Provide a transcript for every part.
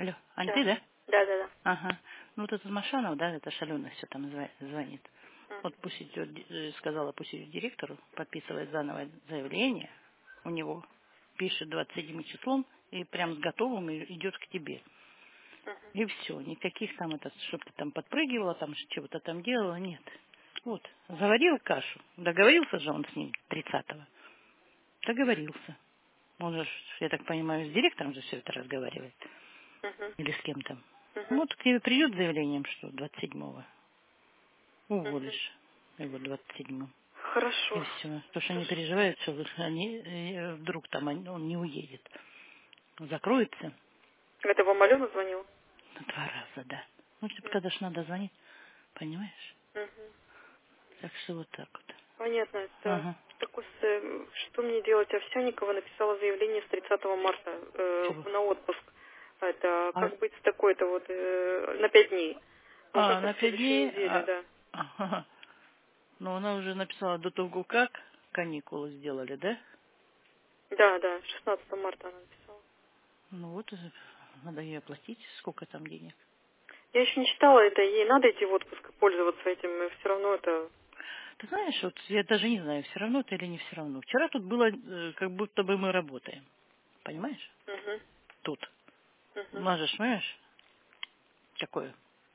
Алло, Ань, Да. ты, да? Да. Ага. Ну вот этот Машанов, да, это Шалена все там звонит. Вот пусть идет, сказала, пусть идет директору, подписывает заново заявление, у него пишет 27 числом и прям с готовым идет к тебе. И все, никаких там, чтобы ты там подпрыгивала, там чего-то там делала, нет. Вот, заварил кашу, договорился же он с ним 30-го, договорился. Он же, я так понимаю, с директором же все это разговаривает. Угу. Или с кем-то. Угу. Вот к тебе придет заявлением, что 27-го Угу. уволишь его 27-м. И Хорошо. все. Потому что они Хорошо. переживают, что они, вдруг там он не уедет. Закроется Это вам Алена звонила? на 2 раза, да. Ну, типа, тогда ж надо звонить, понимаешь? Угу. Так что вот так вот. Понятно. Это Ага. такой, что мне делать? Овсянникова написала заявление с 30 марта Чего? на отпуск. Это А, как быть с такой-то вот на 5 дней? Уже со на 5 следующей дней, недели, да. ага. Но она уже написала до того, как каникулы сделали, да? Да, 16 марта она написала. Ну вот, надо ей оплатить, сколько там денег. Я еще не читала это, ей надо идти в отпуск и пользоваться этим, и все равно это... Ты знаешь, вот я даже не знаю, все равно это или не все равно. Вчера тут было, как будто бы мы работаем. Понимаешь? Угу. Тут. Угу. Можешь, понимаешь? Такое.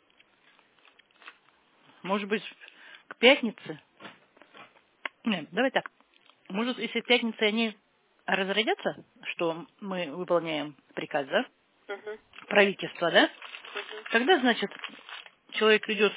Может быть, к пятнице. Нет, давай так. Может, если к пятнице они разрядятся, что мы выполняем приказ, да? Угу. Правительства, да? Тогда, значит, человек идет,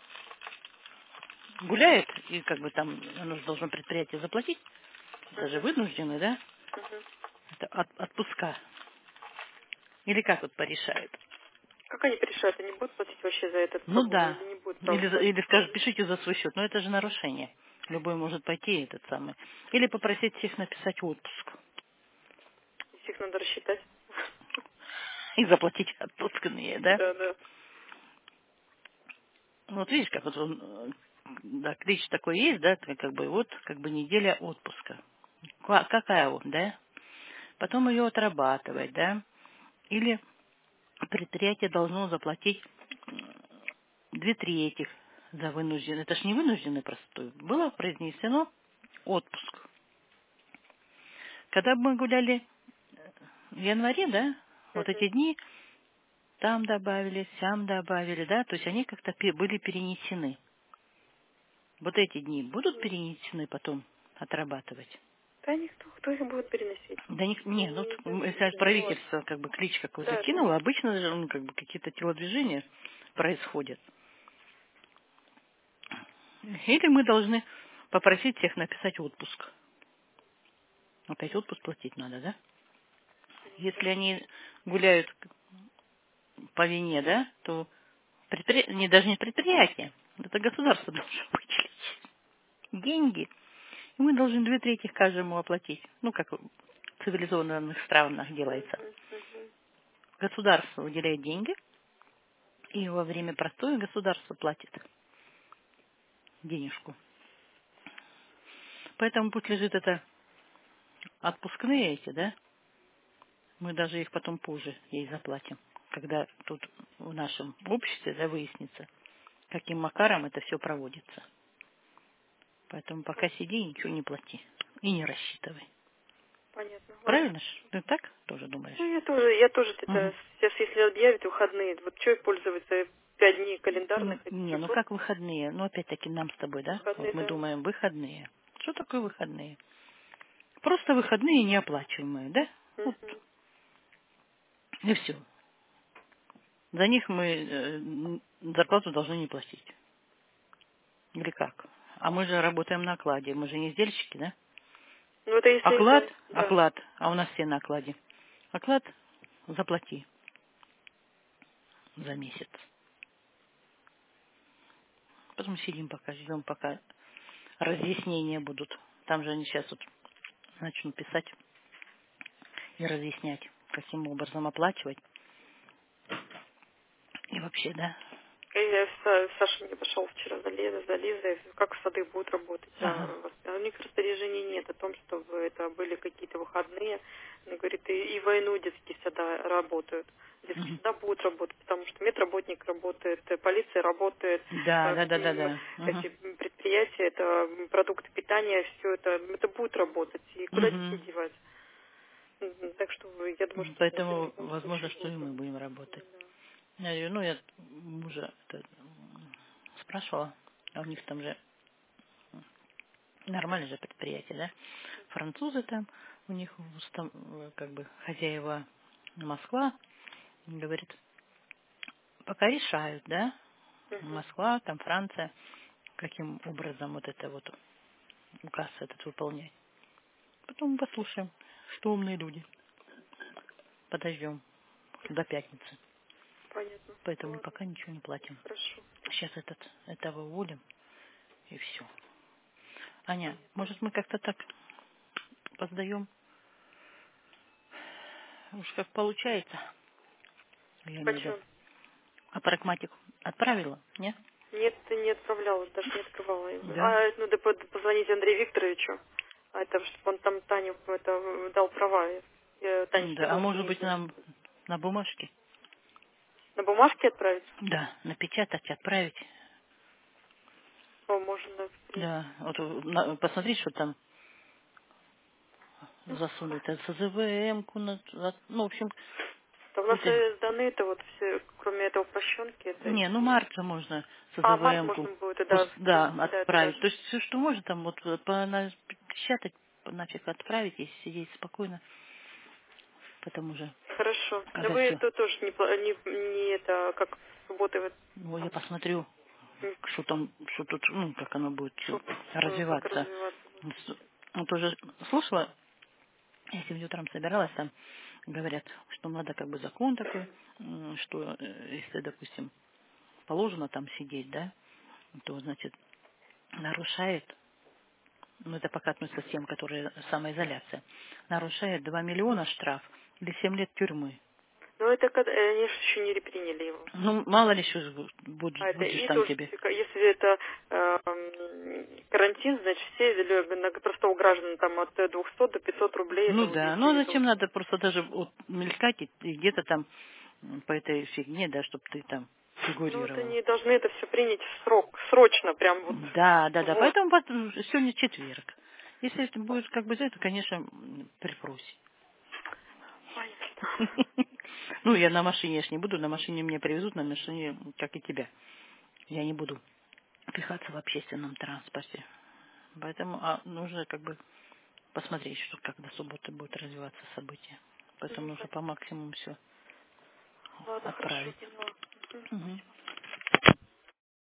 гуляет, и как бы там оно же должно предприятие заплатить. Даже Угу. вынуждены, да? Угу. Это отпуска. Или как вот порешают? Как они решают, они будут платить вообще за этот Ну прогул да. или не будут Или, платить? или скажут, пишите за свой счет. Но это же нарушение. Любой может пойти этот самый. Или попросить всех написать отпуск. Их надо рассчитать. И заплатить отпускные, да? Да. Ну, вот видишь, как вот он, да, клич такой есть, да, как бы вот, как бы неделя отпуска. Какая он, да? Потом ее отрабатывать, да? Или предприятие должно заплатить 2/3 за вынужденный. Это ж не вынужденный простой. Было произнесено отпуск. Когда мы гуляли в январе, да, вот Угу. эти дни там добавили, сям добавили, да, то есть они как-то были перенесены. Вот эти дни будут перенесены потом отрабатывать? Да никто, кто их будет переносить? Да не, ну, если Ну ладно. правительство как бы клич какой-то Да. кинуло, обычно же ну, как бы какие-то телодвижения происходят. Или мы должны попросить всех написать отпуск. Опять отпуск платить надо, да? Если они гуляют по вине, да, то не, даже не предприятие, это государство должно выделить деньги. И мы должны 2/3 каждому оплатить. Ну, как в цивилизованных странах делается. Государство выделяет деньги, и во время простоя государство платит денежку. Поэтому пусть лежит это отпускные эти, да, мы даже их потом позже ей заплатим, когда тут в нашем обществе, да, выяснится, каким макаром это все проводится. Поэтому пока сиди и ничего не плати. И не рассчитывай. Понятно. Ладно. Правильно ж? Ты так тоже думаешь? Ну, я тоже Угу. это сейчас, если объявят выходные, вот что пользоваться 5 дней календарных, это Не, же ну просто как выходные? Ну опять-таки нам с тобой, да? выходные, Вот мы да. думаем, выходные. Что такое выходные? Просто выходные неоплачиваемые, да? Вот Угу. и все. За них мы зарплату должны не платить. Или как? А мы же работаем на окладе, мы же не сдельщики, да? Ну, это если Оклад, это, да. оклад, а у нас все на окладе. Оклад заплати за месяц. Потом сидим пока, ждем, пока разъяснения будут. Там же они сейчас вот начнут писать и разъяснять, каким образом оплачивать. И вообще, да? Саша мне пошел вчера за Лизой, как сады будут работать. Ага. А у них распоряжений нет о том, чтобы это были какие-то выходные. Он говорит, и в войну детские сада работают. Или всегда будут работать, потому что медработник работает, полиция работает, Да, да, да, да, да. эти предприятия, это продукты питания, все это будет работать. И куда детей девать? Так что я думаю, что в Поэтому любом возможно, случае что и будут мы будем работать. Я говорю, ну, я мужа спрашивала, а у них там же нормальное же предприятие, да? Французы там, у них там как бы хозяева Москва, говорит, пока решают, да? Москва, там Франция, каким образом вот это вот указ этот выполнять. Потом послушаем, что умные люди. Подождем до пятницы. Понятно. Поэтому Ладно, пока ничего не платим. хорошо. Сейчас этого уволим, и все. Аня, может мы как-то так поздаем? Уж как получается. Я имею в виду. Почем? А прагматику отправила? Нет? Нет, ты не отправляла, даже не открывала. Да. Надо позвонить Андрею Викторовичу, чтобы он там Таню дал права. Я Таня Да. А сказала, что может не быть знаю. нам на бумажке? На бумажке отправить? Да, напечатать, отправить. О, можно, в принципе. Да. Вот посмотреть, что там засунули. Это СЗВМ-ку, ну, в общем, Да у нас какую-то... сданы это вот все, кроме этого упрощенки, это Не, ну и... марка можно Март СЗВМ-ку, можно будет, да, да, да, это отправить. даже. То есть все, что можно, там вот печатать, нафиг отправить, если сидеть спокойно, потому же, Хорошо. Да когда вы все, тоже не это, как в субботу вы ну, я там посмотрю, что там, что тут, ну, как оно будет всё как развиваться. развиваться будет. Ну, тоже слушала, я сегодня утром собиралась, там говорят, что надо как бы закон такой, что если, допустим, положено там сидеть, да, то, значит, нарушает, ну, это пока относится к тем, которые самоизоляция, нарушает 2 миллиона штраф или 7 лет тюрьмы. Но это они же еще не приняли его. Ну, мало ли что А это будешь и там тоже, тебе. если это карантин, значит, все простого граждан там от 200 до 500 рублей Ну это вот да, ну а если зачем должно. надо просто даже вот мелькать и где-то там по этой фигне, да, чтобы ты там Ну, это фигурировала. не должны это все принять в срок, срочно, прям вот. Да, да, да, Вот. поэтому сегодня четверг. Если это будет как бы за это, конечно, припроси. Понятно. Ну, я на машине, я ж не буду, на машине меня привезут, на машине, как и тебя. Я не буду пихаться в общественном транспорте. Поэтому нужно как бы посмотреть, что как до субботы будет развиваться события. Поэтому нужно по максимуму все Ладно, хорошо, отправить. поняла. Мгм.